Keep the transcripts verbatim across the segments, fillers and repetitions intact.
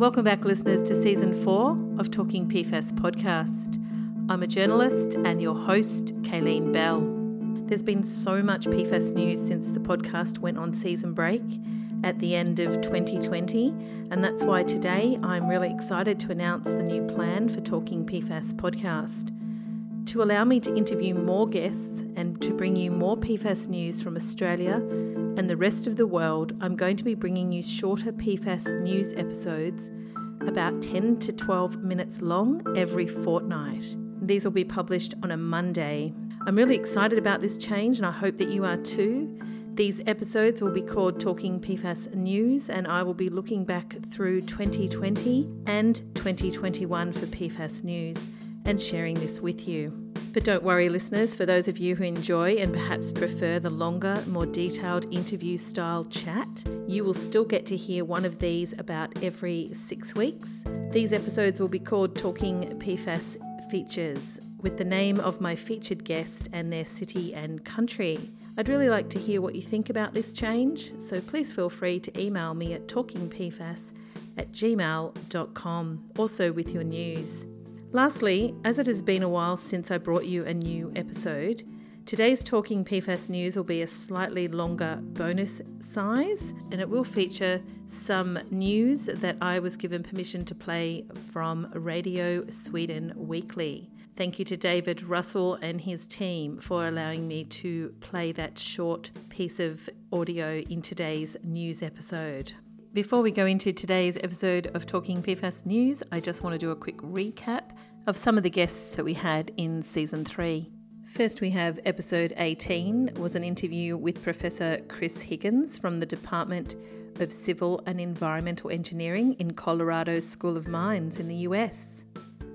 Welcome back, listeners, to Season four of Talking P FAS podcast. I'm a journalist and your host, Kayleen Bell. There's been so much P FAS news since the podcast went on season break at the end of twenty twenty, and that's why today I'm really excited to announce the new plan for Talking P FAS podcast. To allow me to interview more guests and to bring you more P FAS news from Australia and the rest of the world, I'm going to be bringing you shorter P FAS news episodes, about ten to twelve minutes long every fortnight. These will be published on a Monday. I'm really excited about this change and I hope that you are too. These episodes will be called Talking P FAS News, and I will be looking back through twenty twenty and twenty twenty-one for P FAS News and sharing this with you. But don't worry, listeners, for those of you who enjoy and perhaps prefer the longer, more detailed interview-style chat, you will still get to hear one of these about every six weeks. These episodes will be called Talking P FAS Features, with the name of my featured guest and their city and country. I'd really like to hear what you think about this change, so please feel free to email me at talkingpfas at gmail dot com, also with your news. Lastly, as it has been a while since I brought you a new episode, today's Talking P FAS News will be a slightly longer bonus size, and it will feature some news that I was given permission to play from Radio Sweden Weekly. Thank you to David Russell and his team for allowing me to play that short piece of audio in today's news episode. Before we go into today's episode of Talking P FAS News, I just want to do a quick recap of some of the guests that we had in Season three. First, we have episode eighteen, was an interview with Professor Chris Higgins from the Department of Civil and Environmental Engineering in Colorado's School of Mines in the U S.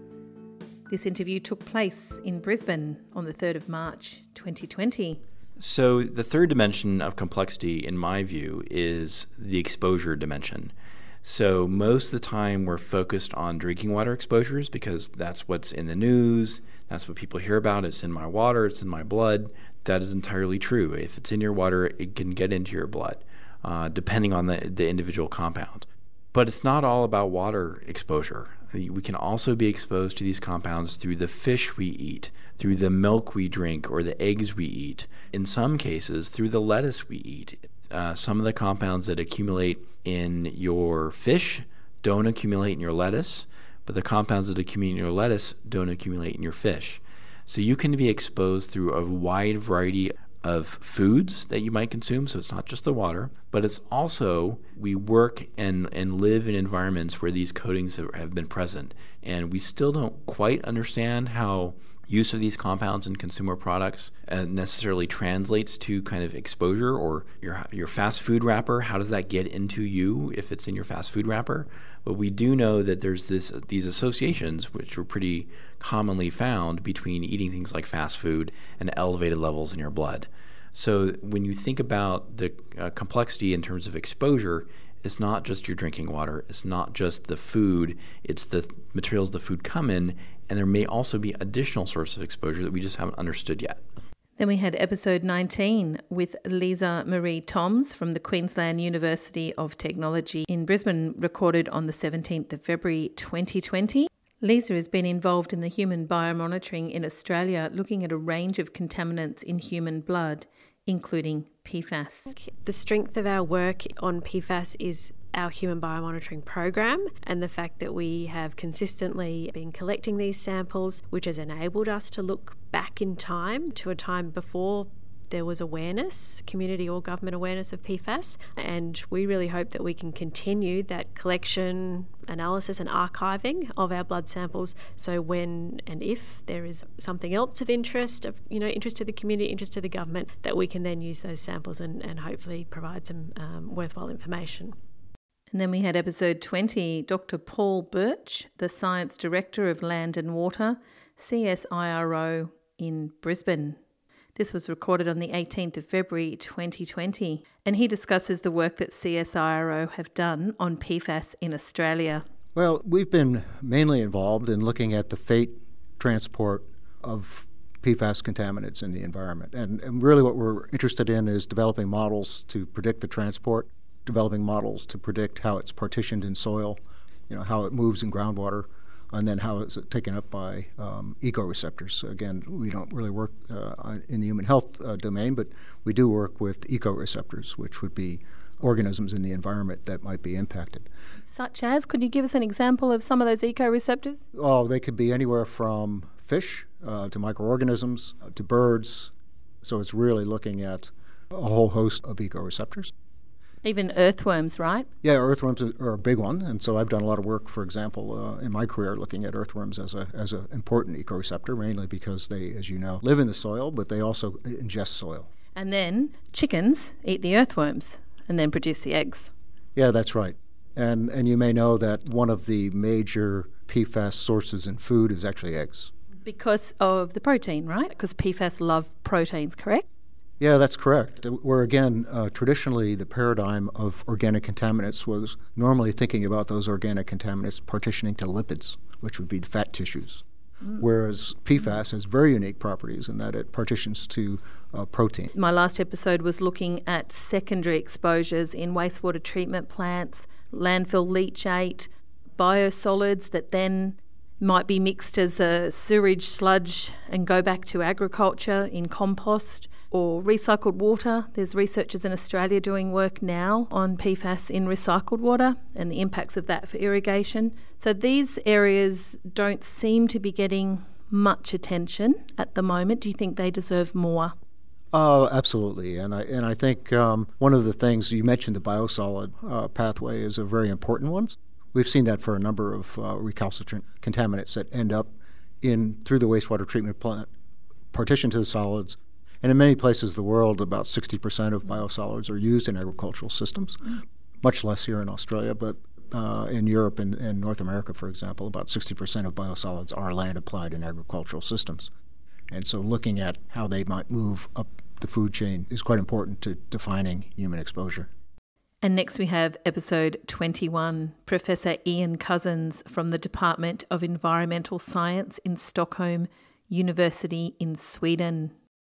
This interview took place in Brisbane on the third of March, twenty twenty. So the third dimension of complexity, in my view, is the exposure dimension. So most of the time we're focused on drinking water exposures because that's what's in the news, that's what people hear about, it's in my water, it's in my blood. That is entirely true. If it's in your water, it can get into your blood, uh, depending on the, the individual compound. But it's not all about water exposure. We can also be exposed to these compounds through the fish we eat, through the milk we drink or the eggs we eat, in some cases through the lettuce we eat. Uh, some of the compounds that accumulate in your fish don't accumulate in your lettuce, but the compounds that accumulate in your lettuce don't accumulate in your fish. So you can be exposed through a wide variety of foods that you might consume, so it's not just the water, but it's also we work and, and live in environments where these coatings have, have been present, and we still don't quite understand how use of these compounds in consumer products uh, necessarily translates to kind of exposure, or your your fast food wrapper, how does that get into you if it's in your fast food wrapper? But we do know that there's this these associations, which are pretty commonly found between eating things like fast food and elevated levels in your blood. So when you think about the uh, complexity in terms of exposure, it's not just your drinking water, it's not just the food, it's the materials the food come in, and there may also be additional sources of exposure that we just haven't understood yet. Then we had episode nineteen with Lisa Marie Toms from the Queensland University of Technology in Brisbane, recorded on the seventeenth of February twenty twenty. Lisa has been involved in the human biomonitoring in Australia, looking at a range of contaminants in human blood, including P FAS. The strength of our work on P FAS is our human biomonitoring program, and the fact that we have consistently been collecting these samples, which has enabled us to look back in time to a time before there was awareness, community or government awareness of P FAS, and we really hope that we can continue that collection, analysis and archiving of our blood samples, so when and if there is something else of interest, of you know, interest to the community, interest to the government, that we can then use those samples and, and hopefully provide some um, worthwhile information. And then we had episode twenty, Doctor Paul Birch, the Science Director of Land and Water, C S I R O in Brisbane. This was recorded on the eighteenth of February twenty twenty, and he discusses the work that C S I R O have done on P FAS in Australia. Well, we've been mainly involved in looking at the fate transport of P FAS contaminants in the environment. And, and really what we're interested in is developing models to predict the transport, developing models to predict how it's partitioned in soil, you know, how it moves in groundwater, and then how it's taken up by um, ecoreceptors. Again, we don't really work uh, in the human health uh, domain, but we do work with ecoreceptors, which would be organisms in the environment that might be impacted. Such as, could you give us an example of some of those ecoreceptors? Oh, they could be anywhere from fish uh, to microorganisms uh, to birds. So it's really looking at a whole host of ecoreceptors. Even earthworms, right? Yeah, earthworms are a big one, and so I've done a lot of work, for example, uh, in my career looking at earthworms as a as an important ecoreceptor, mainly because they, as you know, live in the soil, but they also ingest soil. And then chickens eat the earthworms and then produce the eggs. Yeah, that's right. And and you may know that one of the major P FAS sources in food is actually eggs. Because of the protein, right? Because P FAS love proteins, correct? Yeah, that's correct. Where, again, uh, traditionally the paradigm of organic contaminants was normally thinking about those organic contaminants partitioning to lipids, which would be the fat tissues. Mm. Whereas P FAS has very unique properties in that it partitions to uh, protein. My last episode was looking at secondary exposures in wastewater treatment plants, landfill leachate, biosolids that then might be mixed as a sewage sludge and go back to agriculture in compost, or recycled water. There's researchers in Australia doing work now on P FAS in recycled water and the impacts of that for irrigation. So these areas don't seem to be getting much attention at the moment. Do you think they deserve more? Oh, absolutely. And I and I think um, one of the things, you mentioned the biosolid uh, pathway is a very important one. We've seen that for a number of uh, recalcitrant contaminants that end up in through the wastewater treatment plant, partitioned to the solids. And in many places of the world, about sixty percent of biosolids are used in agricultural systems, much less here in Australia, but uh, in Europe and, and North America, for example, about sixty percent of biosolids are land applied in agricultural systems. And so looking at how they might move up the food chain is quite important to defining human exposure. And next we have episode twenty-one, Professor Ian Cousins from the Department of Environmental Science in Stockholm University in Sweden.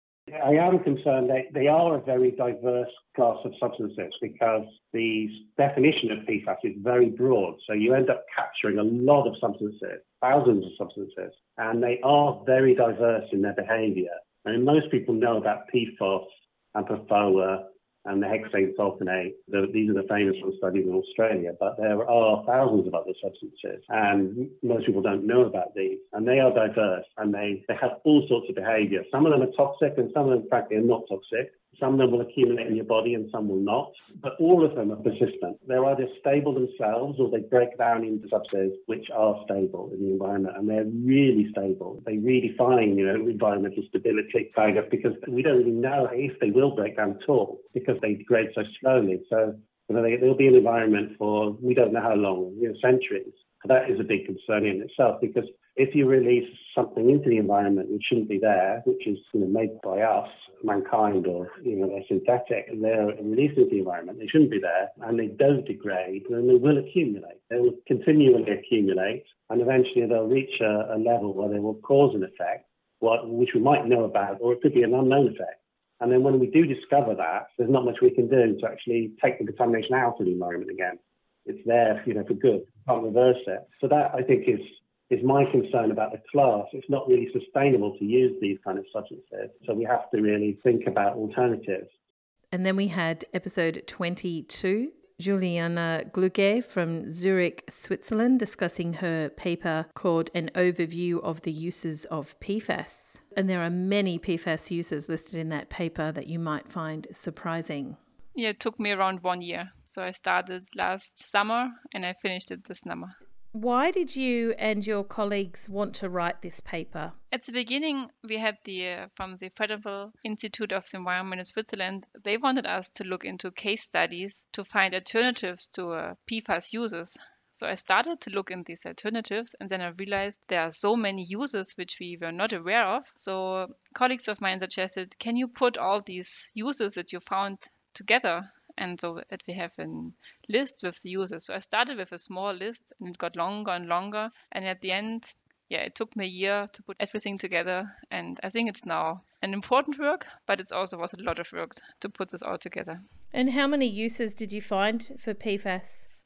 I am concerned that they are a very diverse class of substances because the definition of P FAS is very broad. So you end up capturing a lot of substances, thousands of substances, and they are very diverse in their behavior. I mean, most people know about P FOS and P F O A and the hexane sulfonate. The, these are the famous ones studied in Australia, but there are thousands of other substances, and most people don't know about these. And they are diverse, and they, they have all sorts of behavior. Some of them are toxic, and some of them, frankly, are not toxic. Some of them will accumulate in your body, and some will not. But all of them are persistent. They're either stable themselves, or they break down into substances which are stable in the environment, and they're really stable. They redefine, you know, environmental stability, kind of, because we don't really know if they will break down at all, because they degrade so slowly. So, you know, they, they'll be in the environment for we don't know how long, you know, centuries. That is a big concern in itself, because if you release something into the environment which shouldn't be there, which is, you know, made by us, mankind, or, you know, they're synthetic, and they're released into the environment, they shouldn't be there, and they don't degrade, then they will accumulate. They will continually accumulate, and eventually they'll reach a, a level where they will cause an effect, what, which we might know about, or it could be an unknown effect. And then when we do discover that, there's not much we can do to actually take the contamination out of the environment again. It's there, you know, for good. You can't reverse it. So that, I think, is is my concern about the class. It's not really sustainable to use these kind of substances. So we have to really think about alternatives. And then we had episode twenty-two, Juliana Gluge from Zurich, Switzerland, discussing her paper called An Overview of the Uses of P FAS. And there are many P FAS uses listed in that paper that you might find surprising. Yeah, it took me around one year. So I started last summer and I finished it this summer. Why did you and your colleagues want to write this paper? At the beginning, we had the uh, from the Federal Institute of the Environment in Switzerland, they wanted us to look into case studies to find alternatives to uh, P FAS uses. So I started to look in these alternatives, and then I realized there are so many uses which we were not aware of. So colleagues of mine suggested, can you put all these uses that you found together? And so that we have a list with the users. So I started with a small list, and it got longer and longer. And at the end, yeah, it took me a year to put everything together. And I think it's now an important work, but it also was a lot of work to put this all together. And how many uses did you find for P FAS?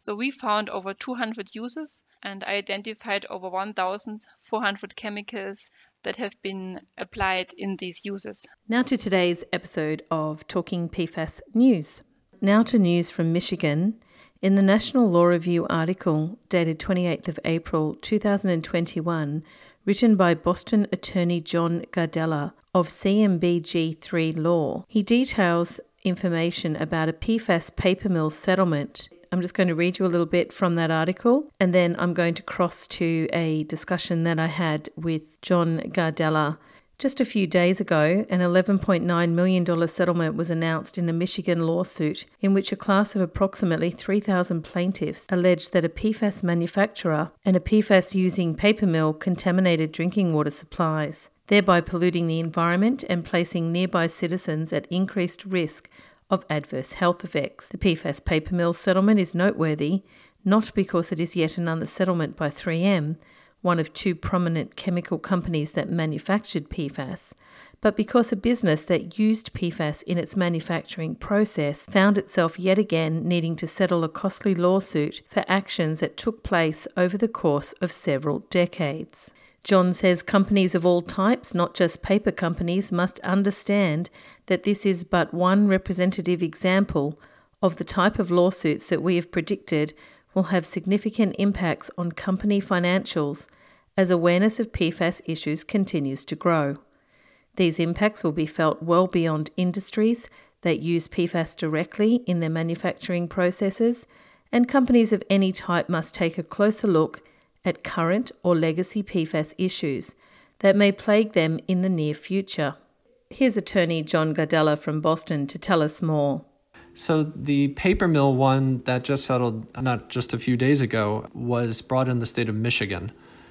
So we found over two hundred uses and identified over one thousand four hundred chemicals that have been applied in these uses. Now to today's episode of Talking P FAS News. Now to news from Michigan. In the National Law Review article dated twenty-eighth of April two thousand twenty-one, written by Boston attorney John Gardella of C M B G three Law, he details information about a P FAS paper mill settlement. I'm just going to read you a little bit from that article, and then I'm going to cross to a discussion that I had with John Gardella. Just a few days ago, an eleven point nine million dollars settlement was announced in a Michigan lawsuit in which a class of approximately three thousand plaintiffs alleged that a P FAS manufacturer and a P FAS-using paper mill contaminated drinking water supplies, thereby polluting the environment and placing nearby citizens at increased risk of adverse health effects. The P FAS paper mill settlement is noteworthy, not because it is yet another settlement by three M, one of two prominent chemical companies that manufactured P FAS, but because a business that used P FAS in its manufacturing process found itself yet again needing to settle a costly lawsuit for actions that took place over the course of several decades. John says companies of all types, not just paper companies, must understand that this is but one representative example of the type of lawsuits that we have predicted will have significant impacts on company financials as awareness of P FAS issues continues to grow. These impacts will be felt well beyond industries that use P FAS directly in their manufacturing processes, and companies of any type must take a closer look at current or legacy P FAS issues that may plague them in the near future. Here's attorney John Gardella from Boston to tell us more. So the paper mill one that just settled not just a few days ago was brought in the state of Michigan.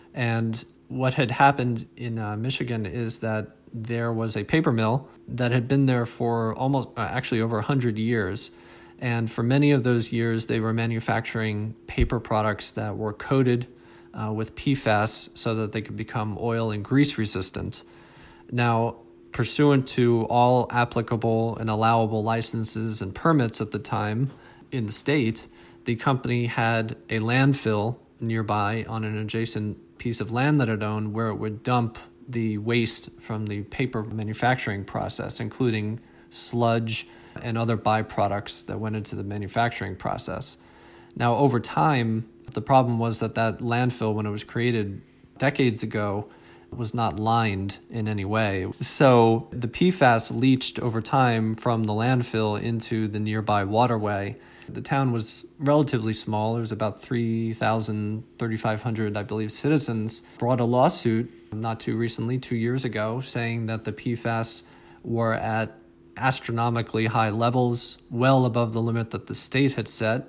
And what had happened in uh, Michigan is that there was a paper mill that had been there for almost, uh, actually over one hundred years. And for many of those years, they were manufacturing paper products that were coated uh, with P FAS so that they could become oil and grease resistant. Now, pursuant to all applicable and allowable licenses and permits at the time in the state, the company had a landfill nearby on an adjacent piece of land that it owned where it would dump the waste from the paper manufacturing process, including sludge and other byproducts that went into the manufacturing process. Now, over time, the problem was that that landfill, when it was created decades ago, was not lined in any way. So the P FAS leached over time from the landfill into the nearby waterway. The town was relatively small. There was about three thousand, thirty-five hundred, I believe, citizens. Brought a lawsuit not too recently, two years ago, saying that the P FAS were at astronomically high levels, well above the limit that the state had set,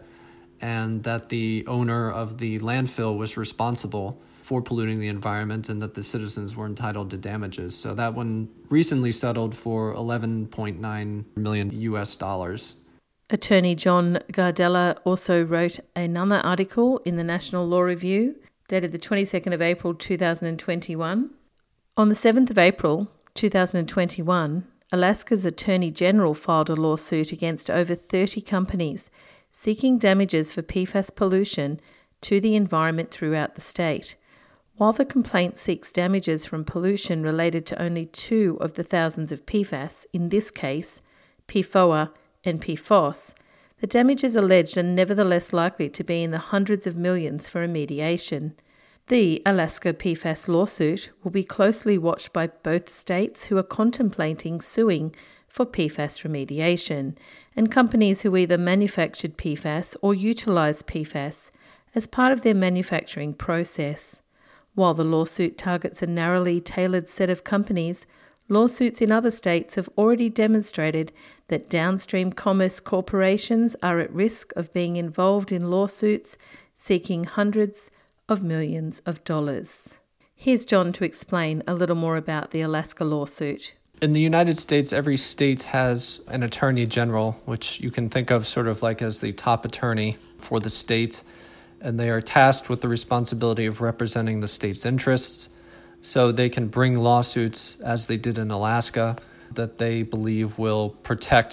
and that the owner of the landfill was responsible for polluting the environment and that the citizens were entitled to damages. So that one recently settled for eleven point nine million U S dollars. Attorney John Gardella also wrote another article in the National Law Review dated the twenty-second of April two thousand twenty-one. On the seventh of April two thousand twenty-one, Alaska's Attorney General filed a lawsuit against over thirty companies seeking damages for P FAS pollution to the environment throughout the state. While the complaint seeks damages from pollution related to only two of the thousands of P FAS, in this case, P FOA and P FOS, the damages alleged are nevertheless likely to be in the hundreds of millions for remediation. The Alaska P FAS lawsuit will be closely watched by both states who are contemplating suing for P FAS remediation, and companies who either manufactured P FAS or utilised P FAS as part of their manufacturing process. While the lawsuit targets a narrowly tailored set of companies, lawsuits in other states have already demonstrated that downstream commerce corporations are at risk of being involved in lawsuits seeking hundreds of millions of dollars. Here's John to explain a little more about the Alaska lawsuit. In the United States, every state has an attorney general, which you can think of sort of like as the top attorney for the state, and they are tasked with the responsibility of representing the state's interests. So they can bring lawsuits, as they did in Alaska, that they believe will protect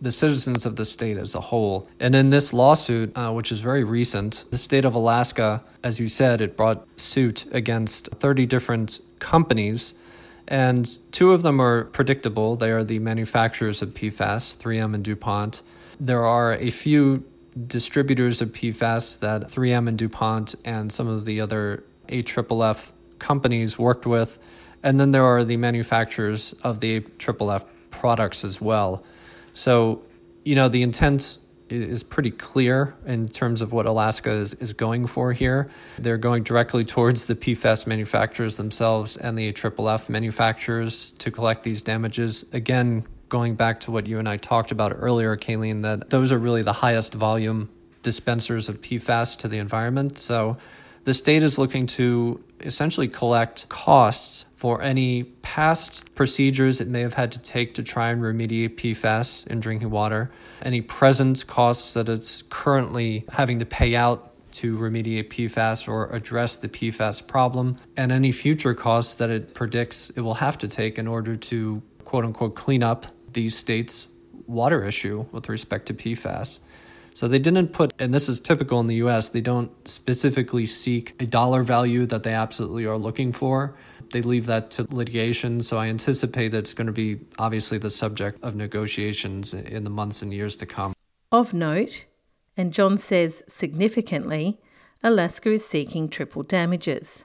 the citizens of the state as a whole. And in this lawsuit, uh, which is very recent, the state of Alaska, as you said, it brought suit against thirty different companies, and two of them are predictable. They are the manufacturers of P FAS, three M and DuPont. There are a few distributors of P FAS that three M and DuPont and some of the other A F F F companies worked with. And then there are the manufacturers of the A F F F products as well. So, you know, the intent is pretty clear in terms of what Alaska is, is going for here. They're going directly towards the P FAS manufacturers themselves and the A F F F manufacturers to collect these damages. Again, going back to what you and I talked about earlier, Kayleen, that those are really the highest volume dispensers of P FAS to the environment. So the state is looking to essentially collect costs for any past procedures it may have had to take to try and remediate P FAS in drinking water, any present costs that it's currently having to pay out to remediate P FAS or address the P FAS problem, and any future costs that it predicts it will have to take in order to quote-unquote clean up the state's water issue with respect to P FAS. So they didn't put, and this is typical in the U S, they don't specifically seek a dollar value that they absolutely are looking for. They leave that to litigation, so I anticipate that it's going to be obviously the subject of negotiations in the months and years to come. Of note, and John says significantly, Alaska is seeking triple damages.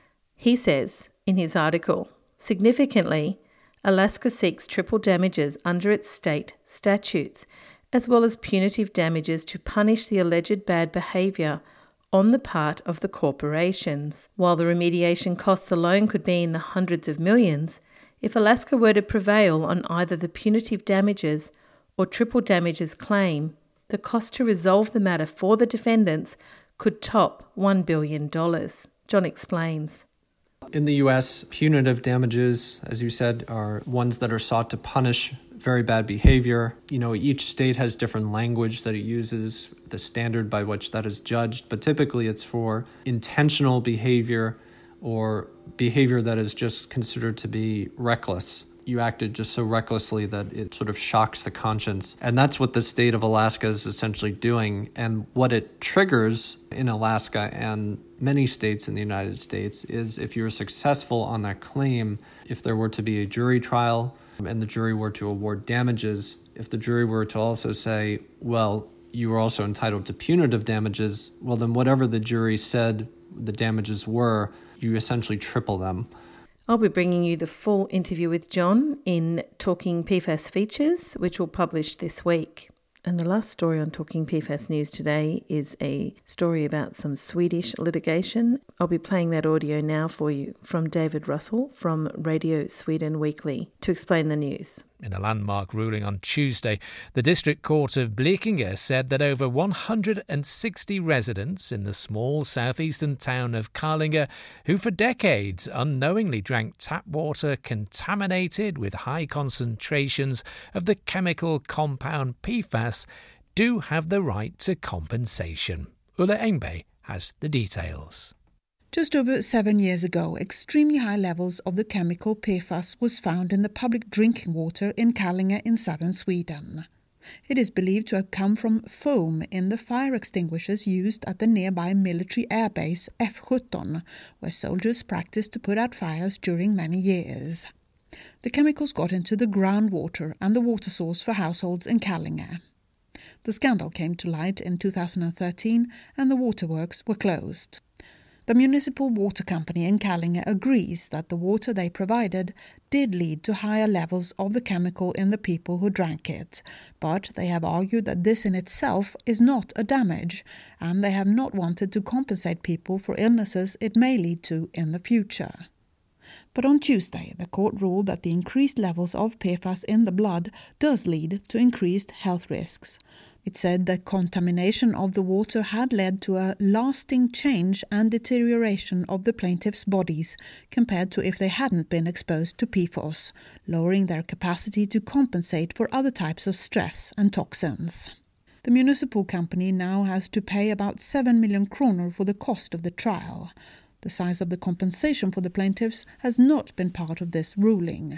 He says in his article, significantly, Alaska seeks triple damages under its state statutes, as well as punitive damages to punish the alleged bad behaviour on the part of the corporations. While the remediation costs alone could be in the hundreds of millions, if Alaska were to prevail on either the punitive damages or triple damages claim, the cost to resolve the matter for the defendants could top one billion dollars. John explains. In the U S, punitive damages, as you said, are ones that are sought to punish very bad behavior. You know, each state has different language that it uses, the standard by which that is judged, but typically it's for intentional behavior or behavior that is just considered to be reckless. You acted just so recklessly that it sort of shocks the conscience. And that's what the state of Alaska is essentially doing. And what it triggers in Alaska and many states in the United States is if you're successful on that claim, if there were to be a jury trial and the jury were to award damages, if the jury were to also say, well, you were also entitled to punitive damages, well, then whatever the jury said the damages were, you essentially triple them. I'll be bringing you the full interview with John in Talking P FAS Features, which we'll publish this week. And the last story on Talking P FAS News today is a story about some Swedish litigation. I'll be playing that audio now for you from David Russell from Radio Sweden Weekly to explain the news. In a landmark ruling on Tuesday, the District Court of Blekinge said that over one hundred sixty residents in the small southeastern town of Kallinge, who for decades unknowingly drank tap water contaminated with high concentrations of the chemical compound P FAS, do have the right to compensation. Ulla Engberg has the details. Just over seven years ago, extremely high levels of the chemical P FAS was found in the public drinking water in Kallinge in southern Sweden. It is believed to have come from foam in the fire extinguishers used at the nearby military airbase F seventeen, where soldiers practiced to put out fires during many years. The chemicals got into the groundwater and the water source for households in Kallinge. The scandal came to light in two thousand thirteen and the waterworks were closed. The municipal water company in Kallinge agrees that the water they provided did lead to higher levels of the chemical in the people who drank it, but they have argued that this in itself is not a damage, and they have not wanted to compensate people for illnesses it may lead to in the future. But on Tuesday, the court ruled that the increased levels of P FAS in the blood does lead to increased health risks. It said that contamination of the water had led to a lasting change and deterioration of the plaintiffs' bodies compared to if they hadn't been exposed to P FAS, lowering their capacity to compensate for other types of stress and toxins. The municipal company now has to pay about seven million kronor for the cost of the trial. The size of the compensation for the plaintiffs has not been part of this ruling.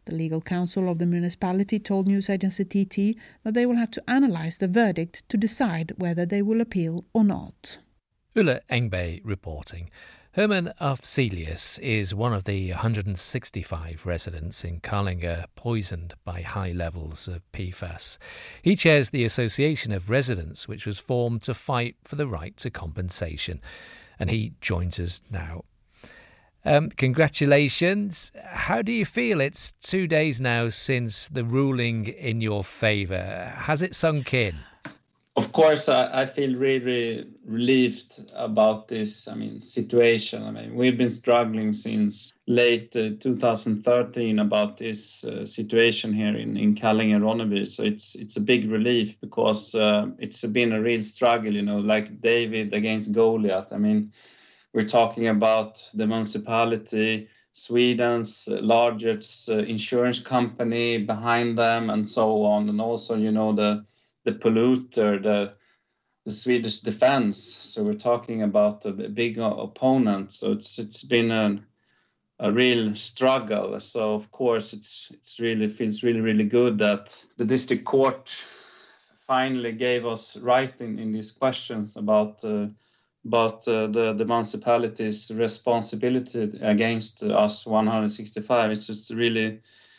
The legal counsel of the municipality told news agency T T that they will have to analyse the verdict to decide whether they will appeal or not. Ulla Engbe reporting. Herman Afzelius is one of the one hundred sixty-five residents in Carlinge poisoned by high levels of P FAS. He chairs the Association of Residents, which was formed to fight for the right to compensation. And he joins us now. Um, congratulations. How do you feel? It's two days now since the ruling in your favour. Has it sunk in? Of course, I, I feel really relieved about this I mean, situation. I mean, we've been struggling since late uh, two thousand thirteen about this uh, situation here in, in Kallinge-Ronneby. So it's it's a big relief because uh, it's been a real struggle, you know, like David against Goliath. I mean, we're talking about the municipality, Sweden's largest uh, insurance company behind them and so on. And also, you know, the the polluter, the the Swedish defense. So we're talking about a big opponent. So it's it's been a a real struggle. So of course it's it's really feels really really good that the district court finally gave us right in, in these questions about uh, about uh, the the municipality's responsibility against us one hundred sixty-five. It's just really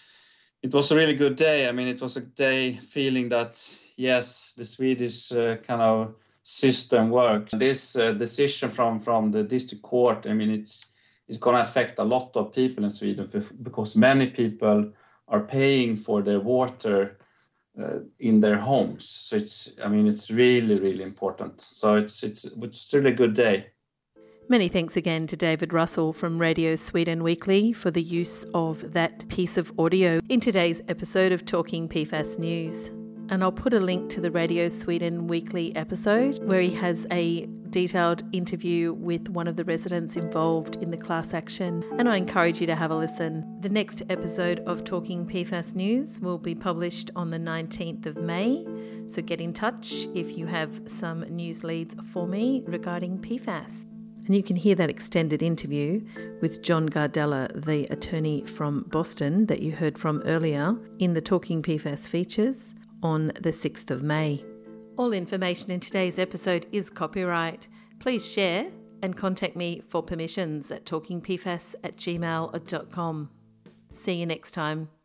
it was a really good day. I mean, it was a day feeling that yes, the Swedish uh, kind of system works. This uh, decision from, from the district court, I mean, it's it's going to affect a lot of people in Sweden because many people are paying for their water uh, in their homes. So it's, I mean, it's really, really important. So it's it's it's a really good day. Many thanks again to David Russell from Radio Sweden Weekly for the use of that piece of audio in today's episode of Talking P FAS News. And I'll put a link to the Radio Sweden Weekly episode where he has a detailed interview with one of the residents involved in the class action. And I encourage you to have a listen. The next episode of Talking P FAS News will be published on the nineteenth of May. So get in touch if you have some news leads for me regarding P FAS. And you can hear that extended interview with John Gardella, the attorney from Boston that you heard from earlier in the Talking P FAS features on the sixth of May. All information in today's episode is copyright. Please share and contact me for permissions at talkingpfas at gmail dot com. See you next time.